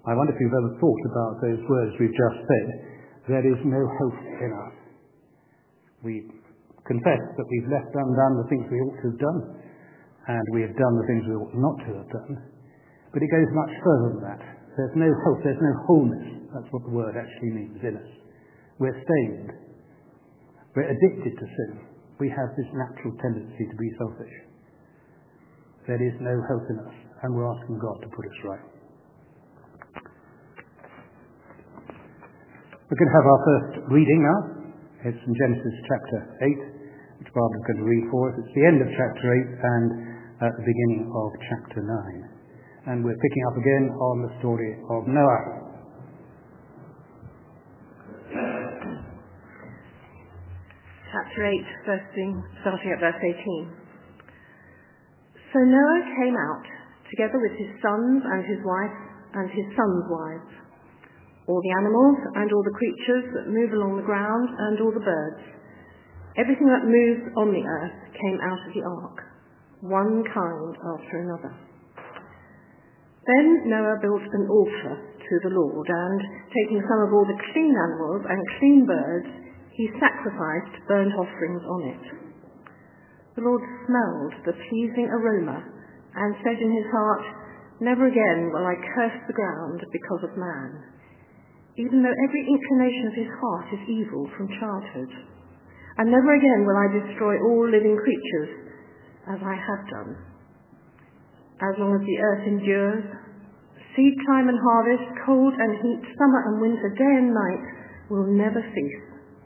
I wonder if you've ever thought about those words we've just said. There is no hope in us. We confess that we've left undone the things we ought to have done, and we have done the things we ought not to have done. But it goes much further than that. There's no hope, there's no wholeness. That's what the word actually means in us. We're stained. We're addicted to sin. We have this natural tendency to be selfish. There is no hope in us, and we're asking God to put us right. We're going to have our first reading now. It's from Genesis chapter 8, which Barbara's going to read for us. It's the end of chapter 8 and at the beginning of chapter 9. And we're picking up again on the story of Noah. Chapter 8, starting at verse 18. So Noah came out, together with his sons and his wife and his sons' wives, all the animals and all the creatures that move along the ground and all the birds. Everything that moves on the earth came out of the ark, one kind after another. Then Noah built an altar to the Lord, and taking some of all the clean animals and clean birds, he sacrificed burnt offerings on it. The Lord smelled the pleasing aroma and said in his heart, "Never again will I curse the ground because of man, even though every inclination of his heart is evil from childhood. And never again will I destroy all living creatures as I have done. As long as the earth endures, seed time and harvest, cold and heat, summer and winter, day and night will never cease."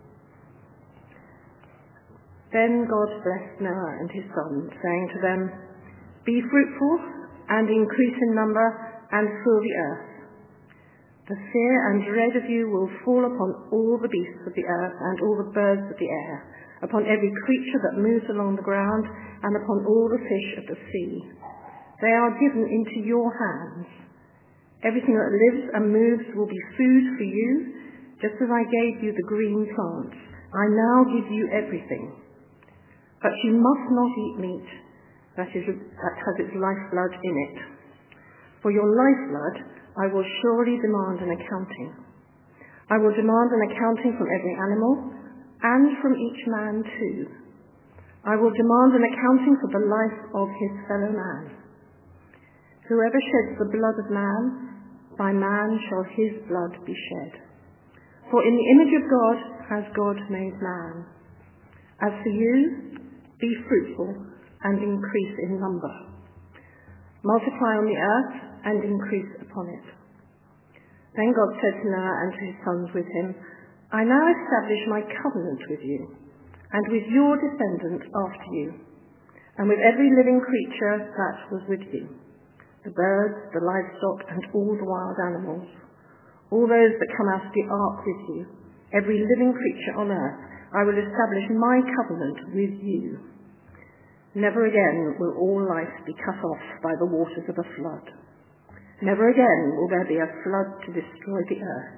Then God blessed Noah and his sons, saying to them, "Be fruitful and increase in number and fill the earth. The fear and dread of you will fall upon all the beasts of the earth and all the birds of the air, upon every creature that moves along the ground, and upon all the fish of the sea. They are given into your hands. Everything that lives and moves will be food for you, just as I gave you the green plants. I now give you everything. But you must not eat meat that has its lifeblood in it. For your lifeblood I will surely demand an accounting. I will demand an accounting from every animal, and from each man too. I will demand an accounting for the life of his fellow man. Whoever sheds the blood of man, by man shall his blood be shed. For in the image of God has God made man. As for you, be fruitful and increase in number. Multiply on the earth and increase upon it." Then God said to Noah and to his sons with him, "I now establish my covenant with you, and with your descendants after you, and with every living creature that was with you, the birds, the livestock, and all the wild animals, all those that come out of the ark with you, every living creature on earth. I will establish my covenant with you. Never again will all life be cut off by the waters of a flood. Never again will there be a flood to destroy the earth."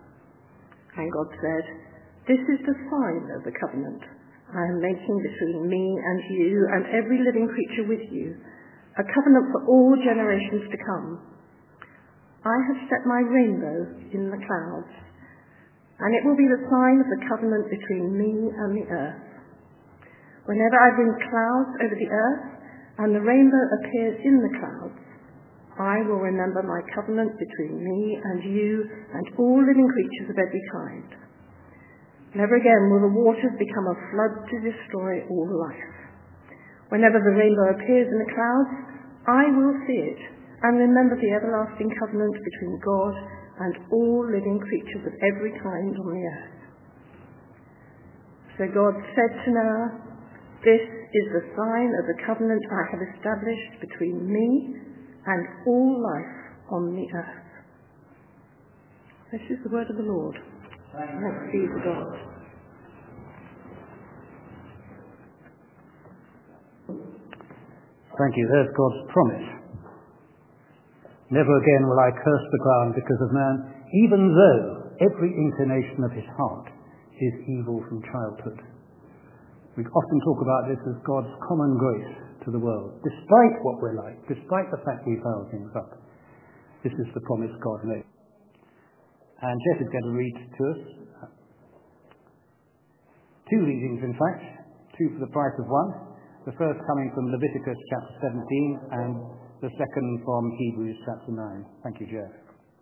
And God said, "This is the sign of the covenant I am making between me and you and every living creature with you, a covenant for all generations to come. I have set my rainbow in the clouds, and it will be the sign of the covenant between me and the earth. Whenever I bring clouds over the earth, and the rainbow appears in the clouds, I will remember my covenant between me and you and all living creatures of every kind. Never again will the waters become a flood to destroy all life. Whenever the rainbow appears in the clouds, I will see it and remember the everlasting covenant between God and all living creatures of every kind on the earth." So God said to Noah, "This is the sign of the covenant I have established between me and all life on the earth." This is the word of the Lord. Thanks be to God. Thank you. There's God's promise. "Never again will I curse the ground because of man, even though every inclination of his heart is evil from childhood." We often talk about this as God's common grace to the world, despite what we're like, despite the fact we foul things up. This is the promise God made. And Jeff is going to read to us two readings, in fact, two for the price of one. The first coming from Leviticus chapter 17 and the second from Hebrews chapter 9. Thank you, Jeff.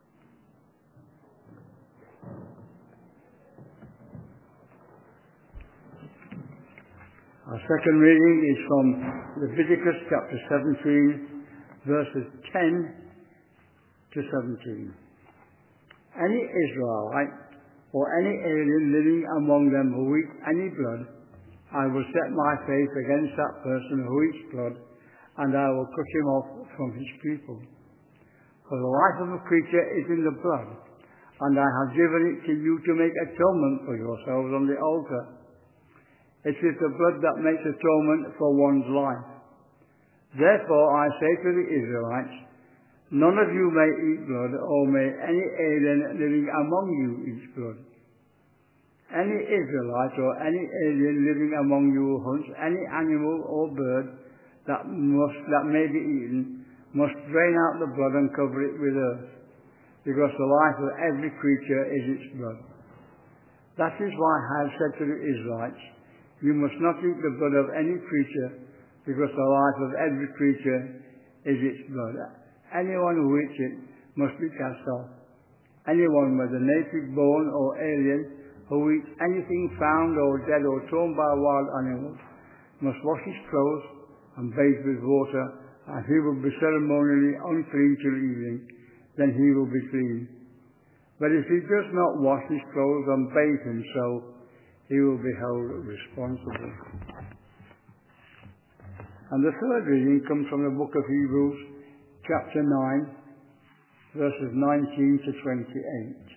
Our second reading is from Leviticus chapter 17, verses 10 to 17. Any Israelite or any alien living among them who eats any blood, I will set my face against that person who eats blood, and I will cut him off from his people. For the life of a creature is in the blood, and I have given it to you to make atonement for yourselves on the altar. It is the blood that makes atonement for one's life. Therefore I say to the Israelites, none of you may eat blood, or may any alien living among you eat blood. Any Israelite or any alien living among you who hunts any animal or bird that may be eaten must drain out the blood and cover it with earth, because the life of every creature is its blood. That is why I have said to the Israelites, you must not eat the blood of any creature, because the life of every creature is its blood. Anyone who eats it must be cast off. Anyone, whether native born or alien, who eats anything found or dead or torn by wild animals, must wash his clothes and bathe with water, and he will be ceremonially unclean till evening. Then he will be clean. But if he does not wash his clothes and bathe himself, he will be held responsible. And the third reading comes from the book of Hebrews, chapter 9, verses 19 to 28.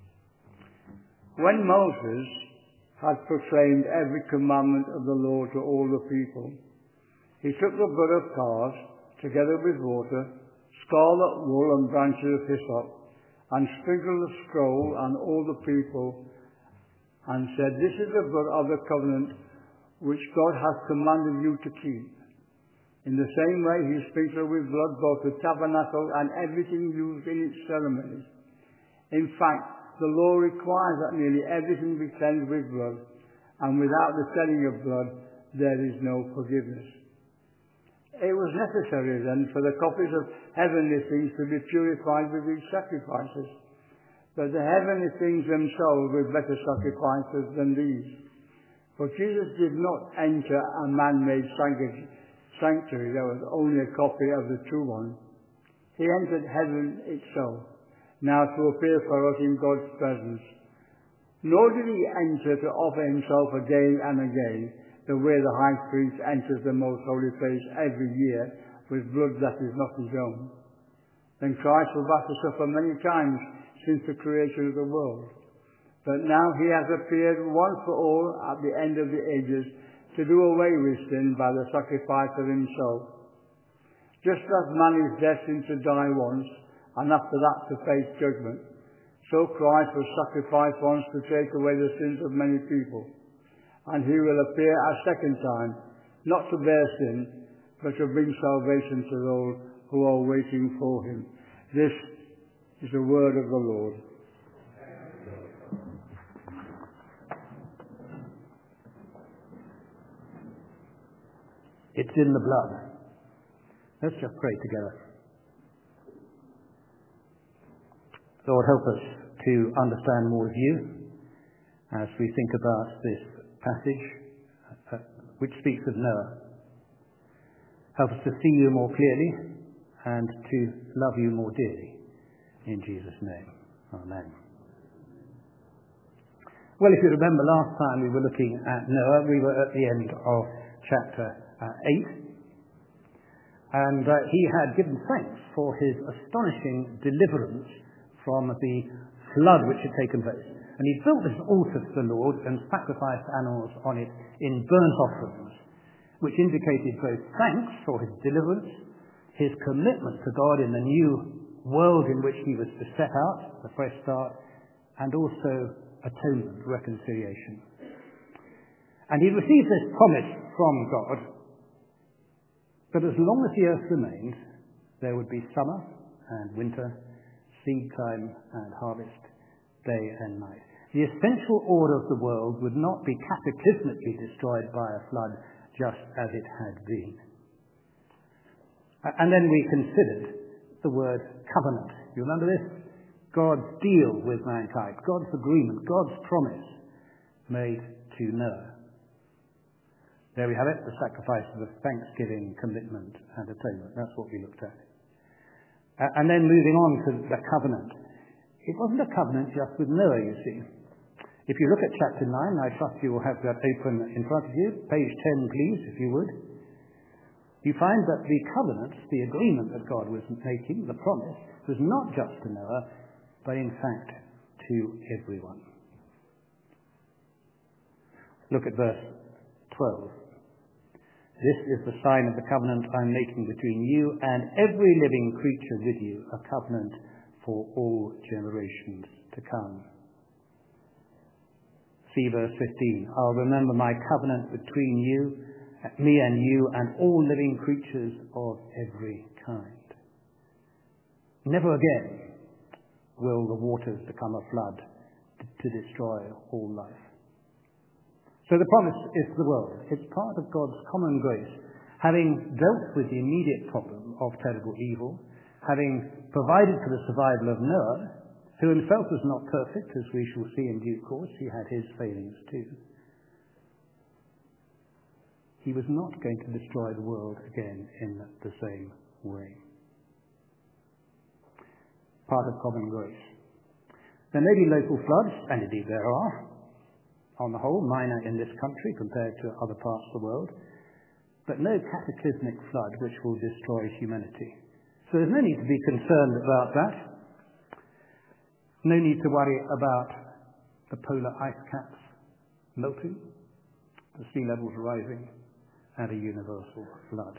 When Moses had proclaimed every commandment of the Lord to all the people, he took the blood of calves, together with water, scarlet wool and branches of hyssop, and sprinkled the scroll and all the people, and said, this is the blood of the covenant which God has commanded you to keep. In the same way he sprinkled with blood both the tabernacle and everything used in its ceremonies. In fact, the law requires that nearly everything be cleansed with blood, and without the shedding of blood there is no forgiveness. It was necessary then for the copies of heavenly things to be purified with these sacrifices, but the heavenly things themselves were better sacrifices than these. For Jesus did not enter a man-made sanctuary that was only a copy of the true one. He entered heaven itself, now to appear for us in God's presence. Nor did he enter to offer himself again and again, the way the high priest enters the most holy place every year with blood that is not his own. Then Christ was about to suffer many times since the creation of the world. But now he has appeared once for all at the end of the ages to do away with sin by the sacrifice of himself. Just as man is destined to die once, and after that to face judgment, so Christ was sacrificed once to take away the sins of many people. And he will appear a second time, not to bear sin, but to bring salvation to those who are waiting for him. This is the word of the Lord. It's in the blood. Let's just pray together. Lord, help us to understand more of you as we think about this passage which speaks of Noah. Help us to see you more clearly and to love you more dearly. In Jesus' name. Amen. Well, if you remember last time we were looking at Noah, we were at the end of chapter 8. And he had given thanks for his astonishing deliverance from the flood which had taken place. And he built this altar to the Lord and sacrificed animals on it in burnt offerings, which indicated both thanks for his deliverance, his commitment to God in the new world in which he was to set out, the fresh start, and also atonement, reconciliation. And he received this promise from God that as long as the earth remained, there would be summer and winter, seed time and harvest, day and night. The essential order of the world would not be cataclysmically destroyed by a flood just as it had been. And then we considered the word covenant. You remember this? God's deal with mankind, God's agreement, God's promise made to Noah. There we have it, the sacrifices of thanksgiving, commitment, and atonement. That's what we looked at. And then moving on to the covenant. It wasn't a covenant just with Noah, you see. If you look at chapter 9, I trust you will have that open in front of you. Page 10, please, if you would. You find that the covenant, the agreement that God was making, the promise, was not just to Noah, but in fact to everyone. Look at verse 12. This is the sign of the covenant I am making between you and every living creature with you, a covenant for all generations to come. See verse 15. I'll remember my covenant between me and you and all living creatures of every kind. Never again will the waters become a flood to destroy all life. So the promise is the world. It's part of God's common grace, having dealt with the immediate problem of terrible evil, having provided for the survival of Noah, who himself was not perfect, as we shall see in due course. He had his failings too. He was not going to destroy the world again in the same way. Part of common grace. There may be local floods, and indeed there are, on the whole, minor in this country compared to other parts of the world, but no cataclysmic flood which will destroy humanity. So there's no need to be concerned about that. No need to worry about the polar ice caps melting, the sea levels rising, and a universal flood.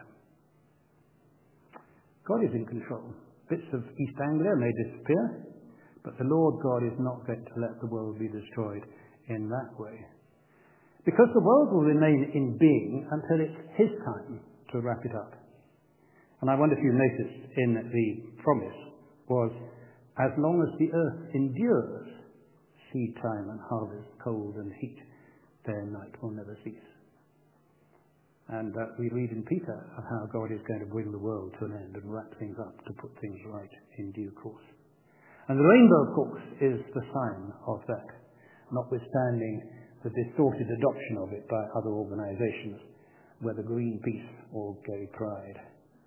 God is in control. Bits of East Anglia may disappear, but the Lord God is not going to let the world be destroyed in that way. Because the world will remain in being until it's his time to wrap it up. And I wonder if you noticed in the promise was, as long as the earth endures, seed time and harvest, cold and heat, day and night will never cease. And we read in Peter of how God is going to bring the world to an end and wrap things up to put things right in due course. And the rainbow, of course, is the sign of that, notwithstanding the distorted adoption of it by other organizations, whether Greenpeace or Gay Pride.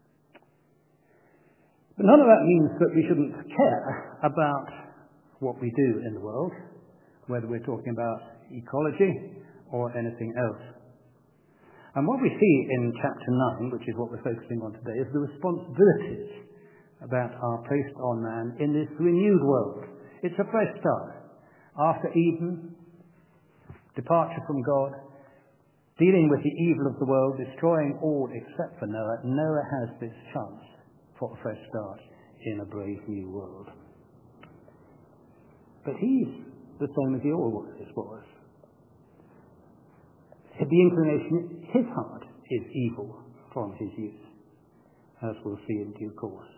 But none of that means that we shouldn't care about what we do in the world, whether we're talking about ecology or anything else. And what we see in chapter 9, which is what we're focusing on today, is the responsibilities that are placed on man in this renewed world. It's a fresh start. After Eden, departure from God, dealing with the evil of the world, destroying all except for Noah, Noah has this chance for a fresh start in a brave new world. But he's the same as he always was. The inclination, his heart is evil from his youth, as we'll see in due course.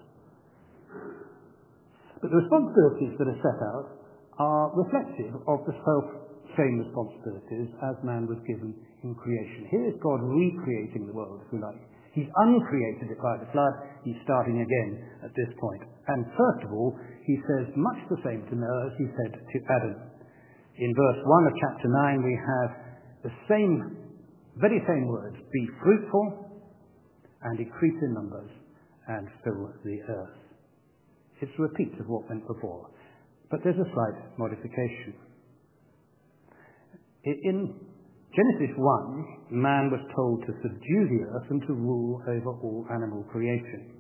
But the responsibilities that are set out are reflective of the same responsibilities as man was given in creation. Here is God recreating the world, if you like. He's uncreated it by the flood. He's starting again at this point. And first of all, he says much the same to Noah as he said to Adam. In verse 1 of chapter 9, we have the very same words: be fruitful and increase in numbers and fill the earth. It's a repeat of what went before, but there's a slight modification. In Genesis 1, man was told to subdue the earth and to rule over all animal creation.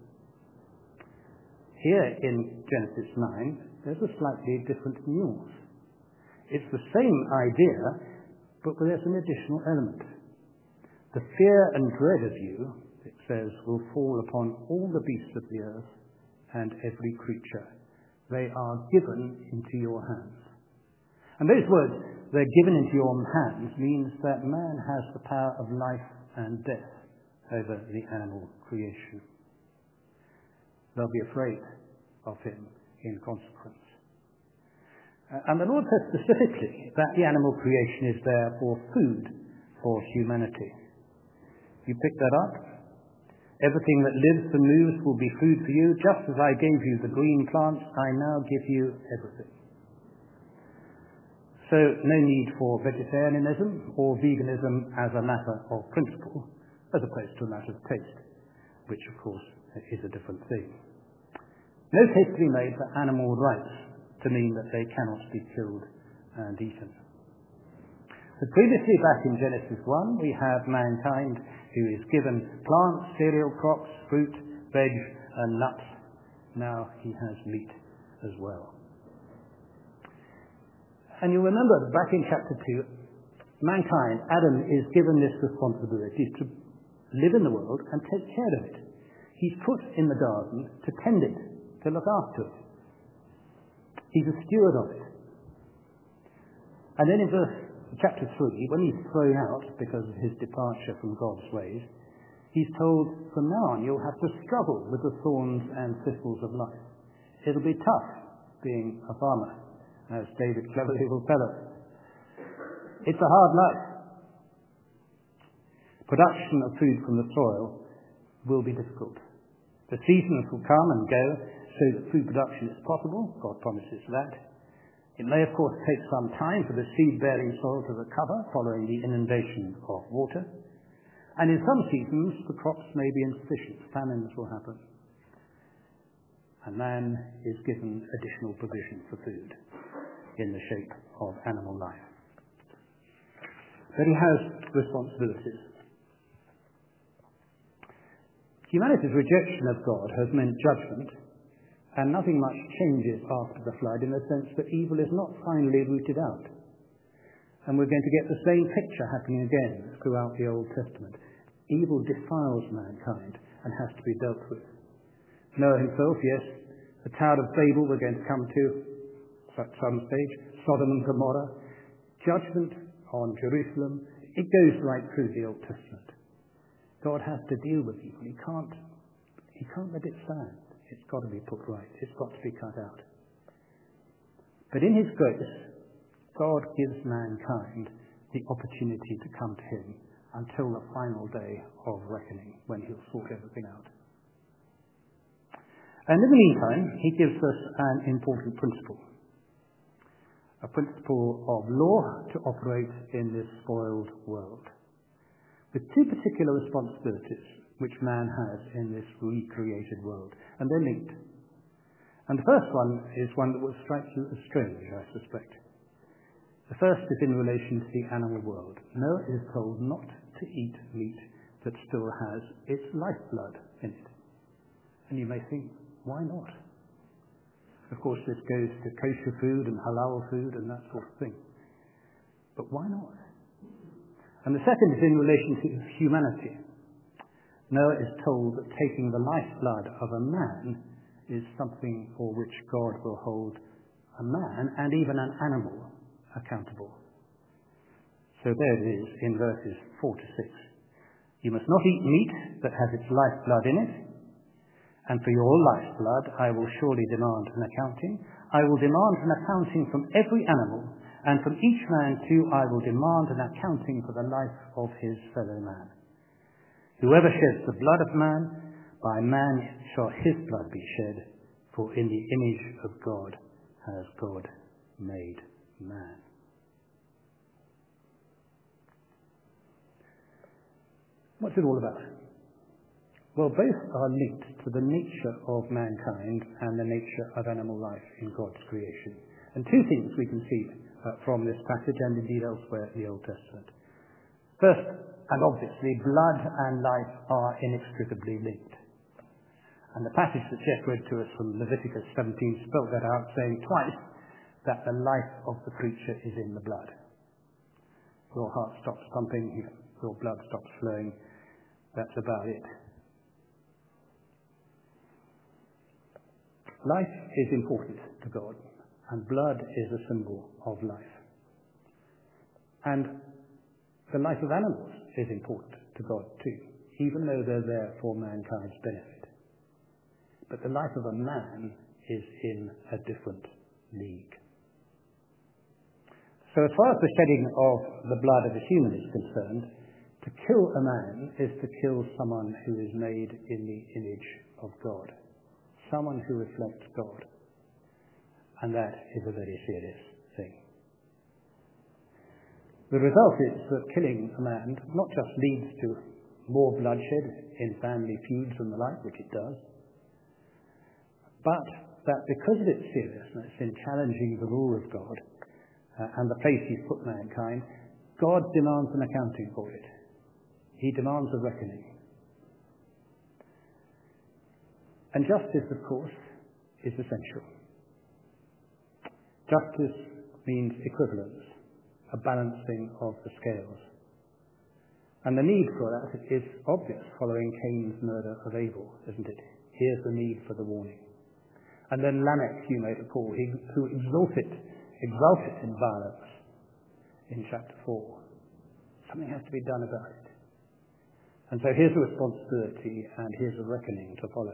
Here in Genesis 9, there's a slightly different nuance. It's the same idea, but there's an additional element. The fear and dread of you, it says, will fall upon all the beasts of the earth and every creature. They are given into your hands. And those words, they're given into your hands, means that man has the power of life and death over the animal creation. They'll be afraid of him. in consequence. And the Lord says specifically that the animal creation is there for food for humanity. You pick that up. Everything that lives and moves will be food for you. Just as I gave you the green plants, I now give you everything. So no need for vegetarianism or veganism as a matter of principle, as opposed to a matter of taste, which of course is a different thing. No case to be made for animal rights to mean that they cannot be killed and eaten. So previously, back in Genesis 1, we have mankind who is given plants, cereal crops, fruit, veg, and nuts. Now he has meat as well. And you'll remember that back in chapter 2, mankind, Adam, is given this responsibility to live in the world and take care of it. He's put in the garden to tend it, to look after it. He's a steward of it. And then in chapter 3, when he's thrown out because of his departure from God's ways, he's told, from now on you'll have to struggle with the thorns and thistles of life. It'll be tough being a farmer, as David cleverly will tell us. It's a hard life. Production of food from the soil will be difficult. The seasons will come and go so that food production is possible. God promises that. It may, of course, take some time for the seed-bearing soil to recover following the inundation of water. And in some seasons, the crops may be insufficient. Famines will happen. And man is given additional provision for food in the shape of animal life. But he has responsibilities. Humanity's rejection of God has meant judgment, and nothing much changes after the flood in the sense that evil is not finally rooted out. And we're going to get the same picture happening again throughout the Old Testament. Evil defiles mankind and has to be dealt with. Noah himself, yes, the Tower of Babel we're going to come to at some stage, Sodom and Gomorrah, judgment on Jerusalem. It goes right through the Old Testament. God has to deal with evil. He can't let it stand. It's got to be put right. It's got to be cut out. But in his grace, God gives mankind the opportunity to come to him until the final day of reckoning, when he'll sort everything out. And in the meantime, he gives us an important principle. A principle of law to operate in this spoiled world, with two particular responsibilities which man has in this recreated world, and they're linked. And the first one is one that will strike you as strange, I suspect. The first is in relation to the animal world. Noah is told not to eat meat that still has its lifeblood in it. And you may think, why not? Of course, this goes to kosher food and halal food and that sort of thing. But why not? And the second is in relation to humanity. Noah is told that taking the lifeblood of a man is something for which God will hold a man and even an animal accountable. So there it is in verses 4 to 6. You must not eat meat that has its lifeblood in it, and for your lifeblood I will surely demand an accounting. I will demand an accounting from every animal, and from each man too I will demand an accounting for the life of his fellow man. Whoever sheds the blood of man, by man shall his blood be shed, for in the image of God has God made man. What's it all about? Well, both are linked to the nature of mankind and the nature of animal life in God's creation. And two things we can see from this passage and indeed elsewhere in the Old Testament. First, and obviously, blood and life are inextricably linked. And the passage that Jeff read to us from Leviticus 17 spelled that out, saying twice that the life of the creature is in the blood. Your heart stops pumping, your blood stops flowing. That's about it. Life is important to God, and blood is a symbol of life. And the life of animals is important to God too, even though they're there for mankind's benefit. But the life of a man is in a different league. So as far as the shedding of the blood of a human is concerned, to kill a man is to kill someone who is made in the image of God, someone who reflects God. And that is a very serious thing. The result is that killing a man not just leads to more bloodshed in family feuds and the like, which it does, but that because of its seriousness in challenging the rule of God and the place he's put mankind, God demands an accounting for it. He demands a reckoning. And justice, of course, is essential. Justice means equivalence, a balancing of the scales. And the need for that is obvious following Cain's murder of Abel, isn't it? Here's the need for the warning. And then Lamech, you may recall, who exulted in violence in chapter 4. Something has to be done about it. And so here's a responsibility and here's a reckoning to follow.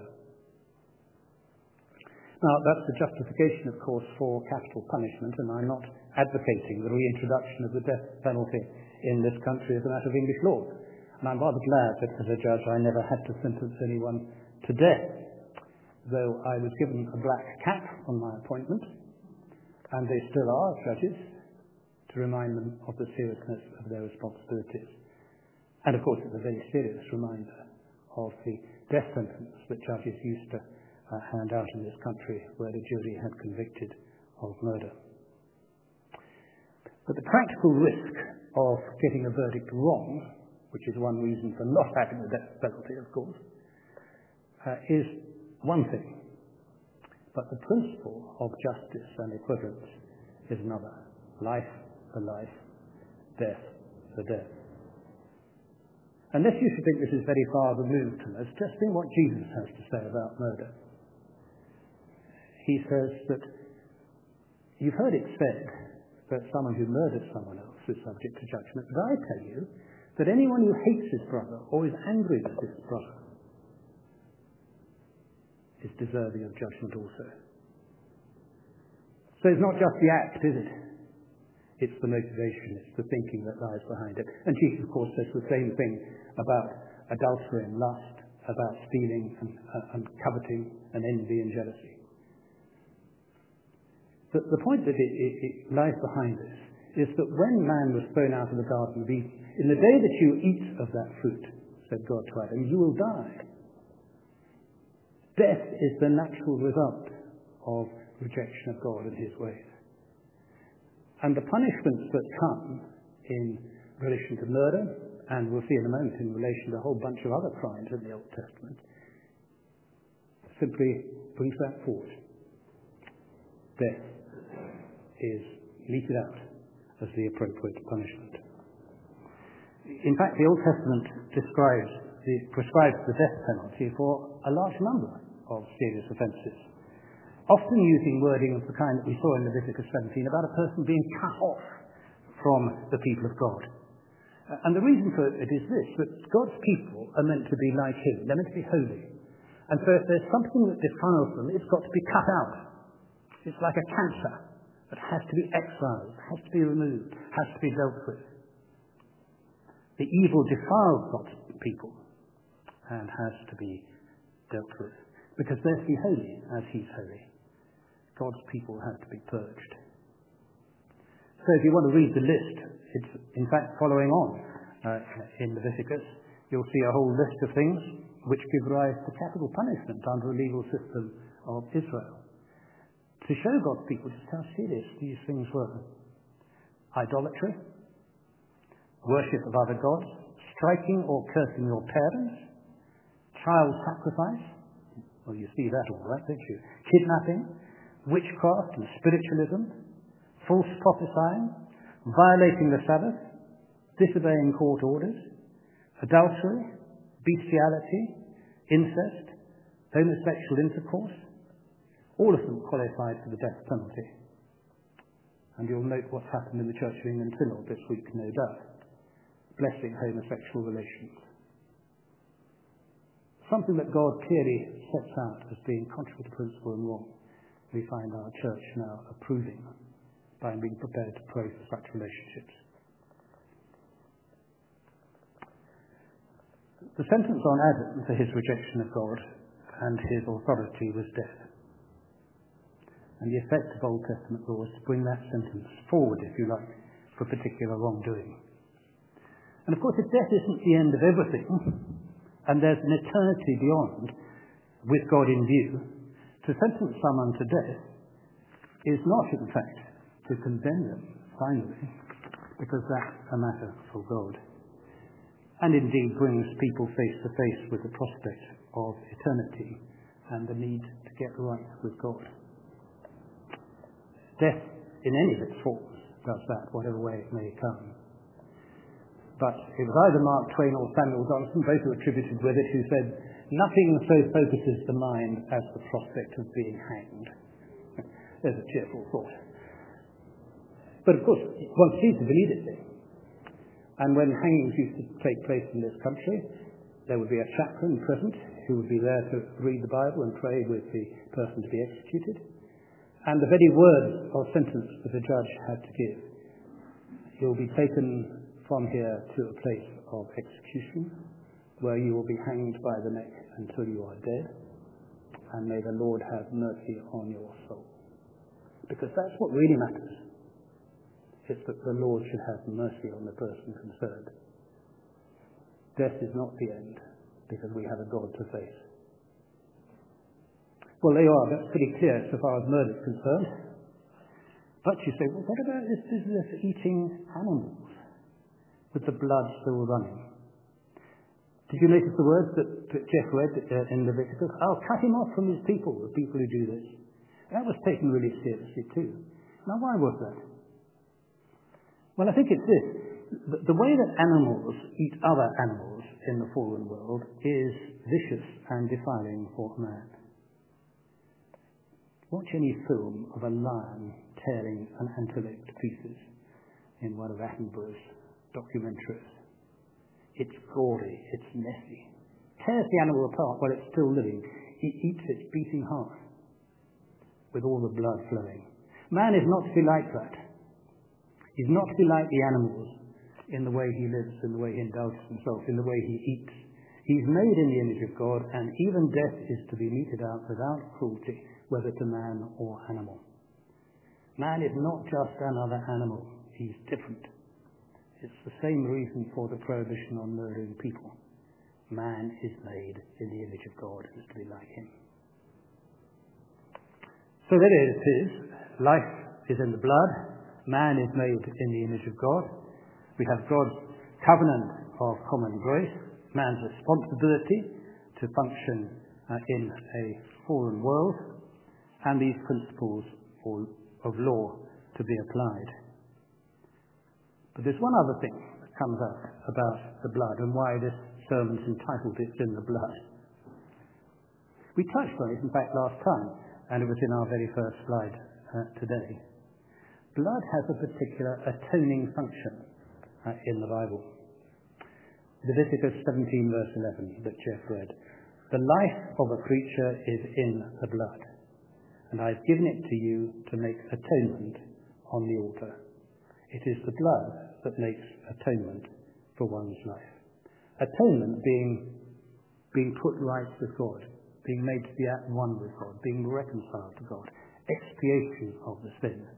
Now, that's the justification, of course, for capital punishment, and I'm not advocating the reintroduction of the death penalty in this country as a matter of English law. And I'm rather glad that as a judge I never had to sentence anyone to death, though I was given a black cap on my appointment, and they still are judges, to remind them of the seriousness of their responsibilities. And of course it's a very serious reminder of the death sentence that judges used to hand out in this country where the jury had convicted of murder. But the practical risk of getting a verdict wrong, which is one reason for not having the death penalty, of course, is one thing. But the principle of justice and equivalence is another. Life for life, death for death. Unless you should think this is very far removed from us, just think what Jesus has to say about murder. He says that you've heard it said that someone who murders someone else is subject to judgment, but I tell you that anyone who hates his brother or is angry with his brother is deserving of judgment also. So it's not just the act, is it? It's the motivation, it's the thinking that lies behind it. And Jesus, of course, says the same thing about adultery and lust, about stealing and coveting and envy and jealousy. The point that it lies behind this is that when man was thrown out of the Garden of Eden, in the day that you eat of that fruit, said God to Adam, you will die. Death is the natural result of rejection of God and his ways. And the punishments that come in relation to murder, and we'll see in a moment in relation to a whole bunch of other crimes in the Old Testament, simply brings that forward. Death is meted out as the appropriate punishment. In fact, the Old Testament prescribes the death penalty for a large number of serious offences, often using wording of the kind that we saw in Leviticus 17 about a person being cut off from the people of God. And the reason for it is this, that God's people are meant to be like him. They're meant to be holy. And so if there's something that defiles them, it's got to be cut out. It's like a cancer that has to be exiled, has to be removed, has to be dealt with. The evil defiles God's people and has to be dealt with, because they're to be holy as he's holy. God's people have to be purged. So if you want to read the list, it's in fact following on in Leviticus. You'll see a whole list of things which give rise to capital punishment under the legal system of Israel, to show God's people just how serious these things were. Idolatry, worship of other gods, striking or cursing your parents, child sacrifice, well, you see that all right, don't you? Kidnapping, witchcraft and spiritualism, false prophesying, violating the Sabbath, disobeying court orders, adultery, bestiality, incest, homosexual intercourse, all of them qualified for the death penalty. And you'll note what's happened in the Church of England Synod this week, no doubt, blessing homosexual relations. Something that God clearly sets out as being contrary to principle and wrong. we find our church now approving by being prepared to pray for such relationships. The sentence on Adam for his rejection of God and his authority was death. And the effect of Old Testament law is to bring that sentence forward, if you like, for particular wrongdoing. And of course, if death isn't the end of everything, and there's an eternity beyond, with God in view, to sentence someone to death is not, in fact, to condemn them, finally, because that's a matter for God. And indeed brings people face to face with the prospect of eternity and the need to get right with God. Death, in any of its forms, does that, whatever way it may come. But it was either Mark Twain or Samuel Johnson, both who attributed with it, who said, "Nothing so focuses the mind as the prospect of being hanged." There's a cheerful thought. But of course, one sees it immediately. And when hangings used to take place in this country, there would be a chaplain present who would be there to read the Bible and pray with the person to be executed. And the very words of sentence that the judge had to give: "You'll be taken from here to a place of execution, where you will be hanged by the neck until you are dead, and may the Lord have mercy on your soul." Because that's what really matters. It's that the Lord should have mercy on the person concerned. Death is not the end, because we have a God to face. Well, there you are. That's pretty clear so far as murder is concerned. But you say, well, what about this business of eating animals with the blood still running? Did you notice the words that Jeff read in Leviticus? "I'll cut him off from his people," the people who do this. That was taken really seriously too. Now, why was that? Well, I think it's this. The way that animals eat other animals in the fallen world is vicious and defiling for man. Watch any film of a lion tearing an antelope to pieces in one of Attenborough's documentaries. It's gory, it's messy. Tears the animal apart while it's still living. He eats its beating heart with all the blood flowing. Man is not to be like that. He's not to be like the animals in the way he lives, in the way he indulges himself, in the way he eats. He's made in the image of God, and even death is to be meted out without cruelty, whether to man or animal. Man is not just another animal. He's different. It's the same reason for the prohibition on murdering people. Man is made in the image of God and is to be like him. So there it is. Life is in the blood. Man is made in the image of God. We have God's covenant of common grace, man's responsibility to function in a fallen world, and these principles of law to be applied. But there's one other thing that comes up about the blood and why this sermon's entitled "It's in the Blood." We touched on it, in fact, last time, and it was in our very first slide today. Blood has a particular atoning function in the Bible. Leviticus 17 verse 11 that Jeff read. "The life of a creature is in the blood, and I've given it to you to make atonement on the altar." It is the blood that makes atonement for one's life. Atonement being put right with God, being made to be at one with God, being reconciled to God, expiation of the sin.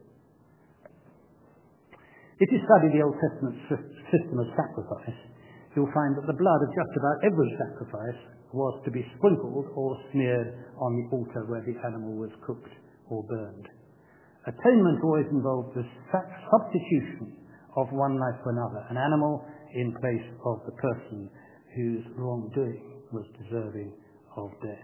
If you study the Old Testament system of sacrifice, you'll find that the blood of just about every sacrifice was to be sprinkled or smeared on the altar where the animal was cooked or burned. Atonement always involved the substitution of one life for another, an animal in place of the person whose wrongdoing was deserving of death.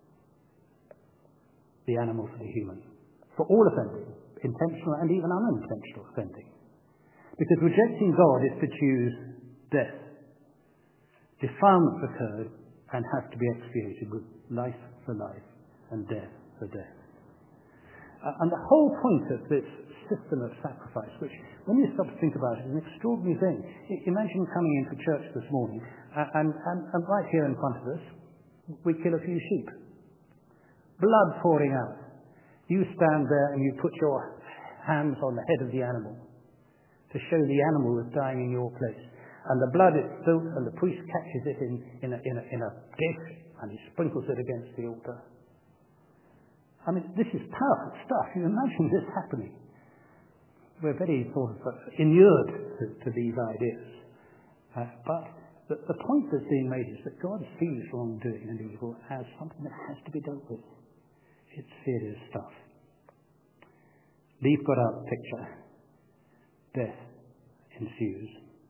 The animal for the human. For all offending, intentional and even unintentional offending. Because rejecting God is to choose death. Defilement occurred and has to be expiated with life for life and death for death. And the whole point of this system of sacrifice, which when you stop to think about it, is an extraordinary thing. Imagine coming into church this morning and right here in front of us, we kill a few sheep. Blood pouring out. You stand there and you put your hands on the head of the animal to show the animal is dying in your place. And the blood is spilt, and the priest catches it in a dish, and he sprinkles it against the altar. I mean, this is powerful stuff. You imagine this happening. We're very sort of inured to these ideas. But the point that's being made is that God sees wrongdoing and evil as something that has to be dealt with. It's serious stuff. Leave God out of the picture. Death ensues.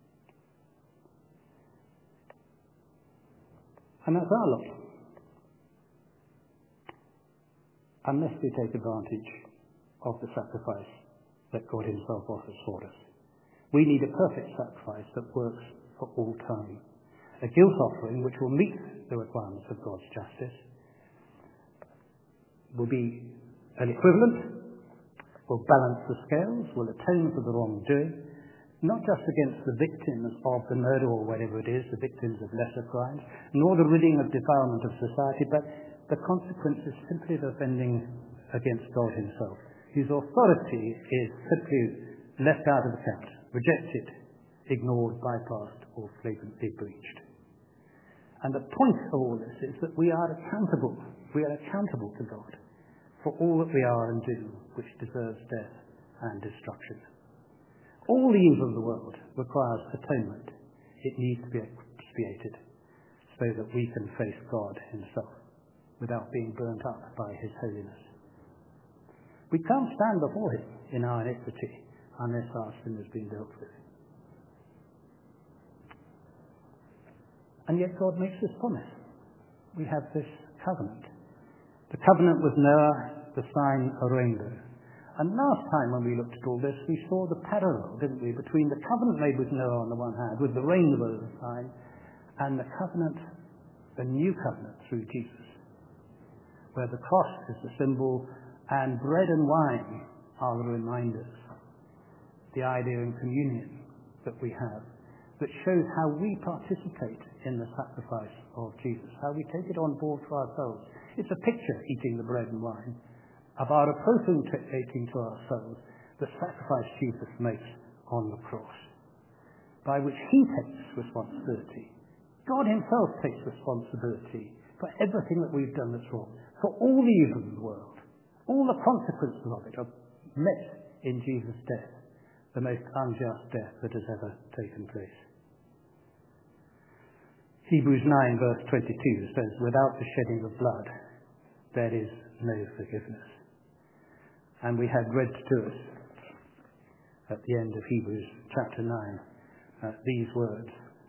And that's our lot. Unless we take advantage of the sacrifice that God himself offers for us. We need a perfect sacrifice that works for all time. A guilt offering which will meet the requirements of God's justice will be an equivalent, will balance the scales, will atone for the wrongdoing, not just against the victims of the murder or whatever it is, the victims of lesser crimes, nor the ridding of defilement of society, but the consequence is simply the offending against God himself, whose authority is simply left out of account, rejected, ignored, bypassed, or flagrantly breached. And the point of all this is that we are accountable. We are accountable to God for all that we are and do, which deserves death and destruction. All the evil of the world requires atonement. It needs to be expiated so that we can face God himself without being burnt up by his holiness. We can't stand before him in our iniquity unless our sin has been dealt with. And yet God makes this promise. We have this covenant. The covenant with Noah, the sign, a rainbow. And last time when we looked at all this, we saw the parallel, didn't we, between the covenant made with Noah on the one hand, with the rainbow as a sign, and the covenant, the new covenant through Jesus, where the cross is the symbol and bread and wine are the reminders, the idea in communion that we have, that shows how we participate in the sacrifice of Jesus, how we take it on board for ourselves. It's a picture, eating the bread and wine, of our appropriating to ourselves the sacrifice Jesus makes on the cross, by which he takes responsibility. God himself takes responsibility for everything that we've done that's wrong, for all the evil in the world. All the consequences of it are met in Jesus' death, the most unjust death that has ever taken place. Hebrews 9 verse 22 says, without the shedding of blood, there is no forgiveness. And we had read to us at the end of Hebrews chapter 9 these words.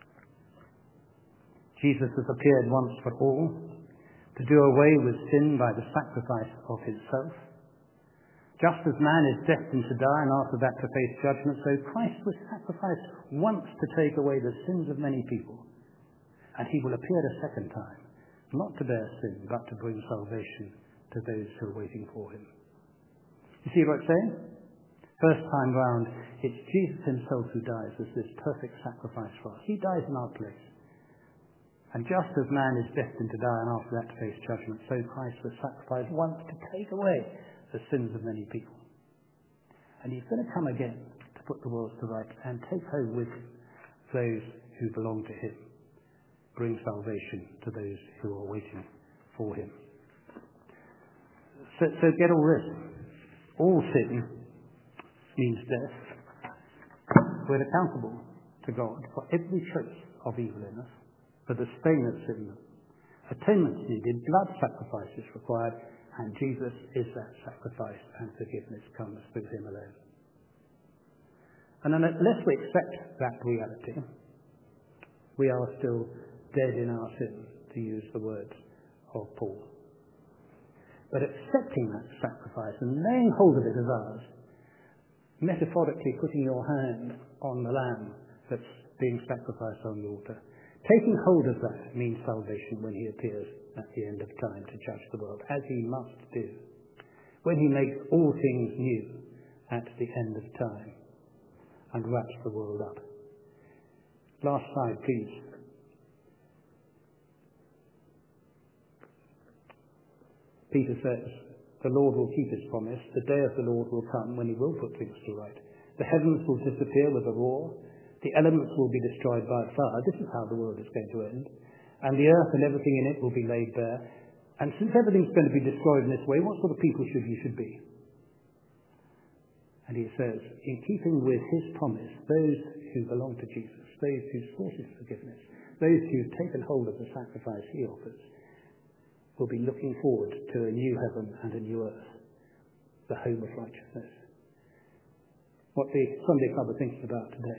Jesus has appeared once for all to do away with sin by the sacrifice of himself. Just as man is destined to die and after that to face judgment, so Christ was sacrificed once to take away the sins of many people. And he will appear a second time, not to bear sin, but to bring salvation to those who are waiting for him. You see what it's saying? First time round, it's Jesus himself who dies as this perfect sacrifice for us. He dies in our place. And just as man is destined to die and after that to face judgment, so Christ was sacrificed once to take away the sins of many people. And he's going to come again to put the world to rights and take home with him those who belong to him, bring salvation to those who are waiting for him. So get all this. All sin means death. We're accountable to God for every trace of evil in us, for the stain of sin. Atonement is needed, blood sacrifice is required, and Jesus is that sacrifice, and forgiveness comes through him alone. And unless we accept that reality, we are still dead in our sin, to use the words of Paul. But accepting that sacrifice and laying hold of it as ours, metaphorically putting your hand on the lamb that's being sacrificed on the altar, taking hold of that means salvation when he appears at the end of time to judge the world, as he must do, when he makes all things new at the end of time and wraps the world up. Last slide, please. Peter says The Lord will keep his promise. The day of the Lord will come when he will put things to right. The heavens will disappear with a roar. The elements will be destroyed by fire. This is how the world is going to end. And the earth and everything in it will be laid bare. And since everything's going to be destroyed in this way, what sort of people should be? And he says, in keeping with his promise, those who belong to Jesus, those who sought his forgiveness, those who've taken hold of the sacrifice he offers, will be looking forward to a new heaven and a new earth, the home of righteousness. What the Sunday Club are thinking about today.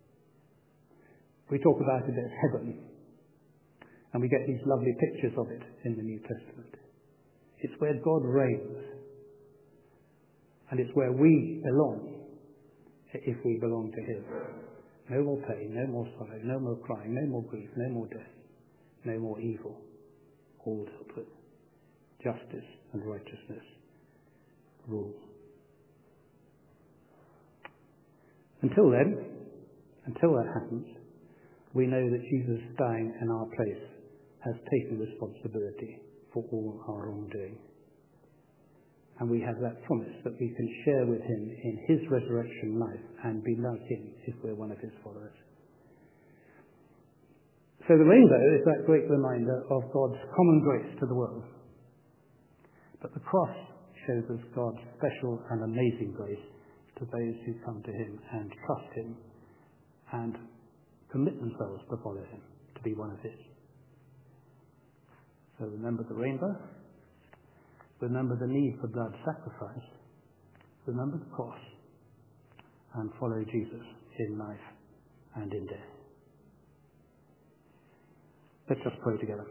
We talk about it as heaven, and we get these lovely pictures of it in the New Testament. It's where God reigns, and it's where we belong, if we belong to him. No more pain, no more sorrow, no more crying, no more grief, no more death, no more evil. All dealt with. Justice and righteousness rule. Until then, until that happens, we know that Jesus dying in our place has taken responsibility for all our wrongdoing. And we have that promise that we can share with him in his resurrection life and be like him if we're one of his followers. So the rainbow is that great reminder of God's common grace to the world. But the cross shows us God's special and amazing grace to those who come to him and trust him and commit themselves to follow him, to be one of his. So remember the rainbow, remember the need for blood sacrifice, remember the cross, and follow Jesus in life and in death. Let's just pray together.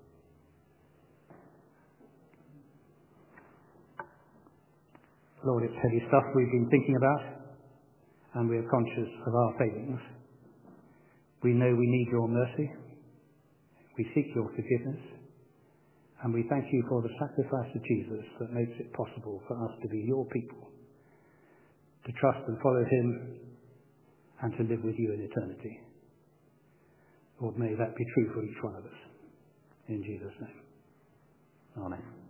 Lord, it's heavy stuff we've been thinking about, and we are conscious of our failings. We know we need your mercy. We seek your forgiveness. And we thank you for the sacrifice of Jesus that makes it possible for us to be your people, to trust and follow him, and to live with you in eternity. Lord, may that be true for each one of us. In Jesus' name. Amen.